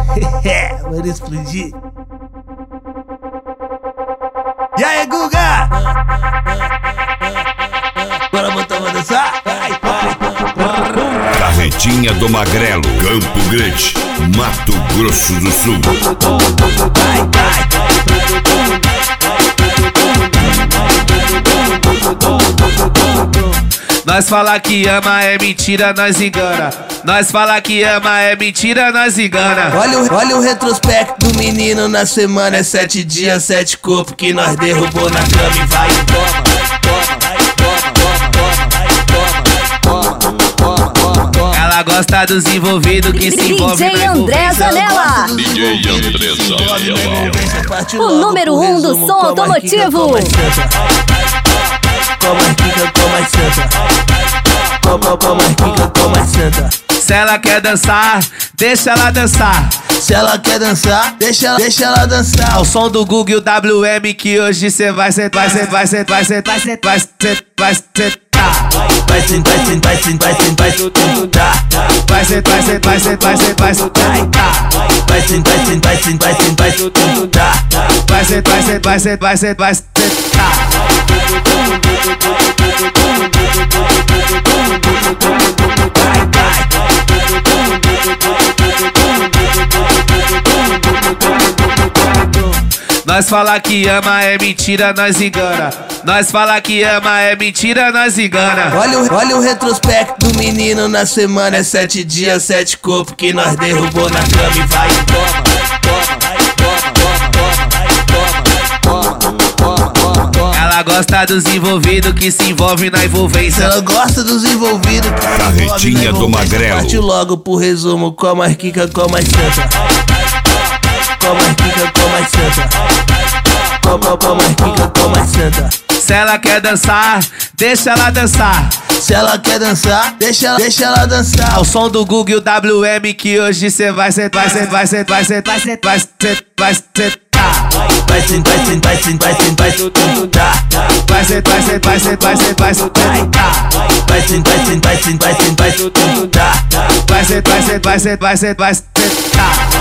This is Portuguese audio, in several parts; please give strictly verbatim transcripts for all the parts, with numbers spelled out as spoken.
Bora explodir. E aí, Guga? Bora botar pra dançar? Carretinha do Magrelo, Campo Grande, Mato Grosso do Sul. Nós fala que ama é mentira, nós engana. Nós fala que ama é mentira, nós engana. Olha o, olha o retrospecto do menino na semana. É sete dias, sete corpos que nós derrubou na cama e vai e toma, toma, toma, toma. Ela gosta dos envolvidos que se envolvem D J André Zanella, D J André Zanella, o número um do som automotivo. Como as quica, como as senta. Como, como as quica, como as senta. Se ela quer dançar, deixa ela dançar. Se ela quer dançar, deixa ela, deixa ela dançar. Ao som do Google e o W M que hoje cê vai sentar, vai sentar, vai sentar, vai sentar, vai sentar, vai sentar, vai sentar. Vai sentar, vai sentar, vai sentar, vai sentar. Vai sentar, vai sentar, vai sentar, vai sentar, vai sentar. Vai sentar, vai sentar, vai sentar, vai sentar. Vai sentar, vai sentar, vai sentar, vai sentar, vai sentar. Nós fala que ama é mentira, nós engana. Nós fala que ama é mentira, nós engana. Olha o, olha o retrospecto do menino na semana. É sete dias, sete corpos que nós derrubou na cama e vai e toma, toma, toma, toma, toma, toma. Ela gosta dos envolvidos que se envolvem na envolvência. Ela gosta dos envolvidos que Carretinha do Magrelo. Parte logo pro resumo. Como as quica, como as senta. Como as quica, como as senta. Como, como as quica, como as senta. Se ela quer dançar, deixa ela dançar. Se ela quer dançar, deixa ela, deixa ela dançar. Ao som do Google e o W M que hoje cê vai sentar, vai sentar, vai sentar, vai sentar, vai sentar, vai sentar, vai sentar. Vai sentar, vai sentar, vai sentar, vai sentar. Vai sentar, vai sentar, vai sentar, vai sentar, vai sentar. Vai sentar, vai sentar, vai sentar, vai sentar. Vai sentar, vai sentar, vai sentar, vai sentar, vai sentar.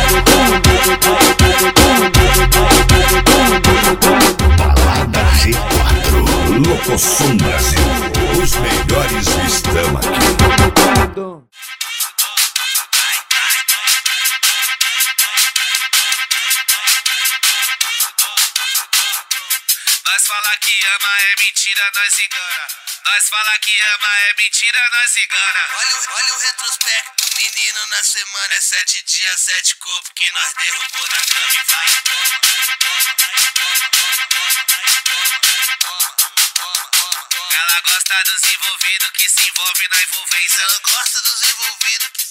Balada G quatro, Locosom Brasil, os melhores estão aqui. Nós fala que ama é mentira, nós engana. Nós fala que ama é mentira, nós engana. Olha, o- olha o retrospecto do menino na semana. É sete dias, sete corpos que nós derrubou na cama e vai e toma, toma. Ela gosta dos envolvidos que se envolvem na envolvência. Ela gosta dos envolvidos que